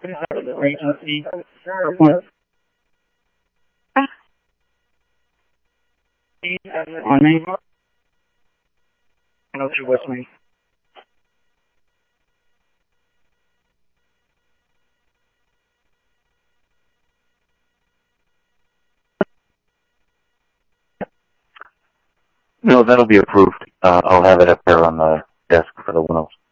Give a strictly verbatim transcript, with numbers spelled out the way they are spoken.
On me? No, you're with me. No, that'll be approved. Uh, I'll have it up there on the desk for the Windows.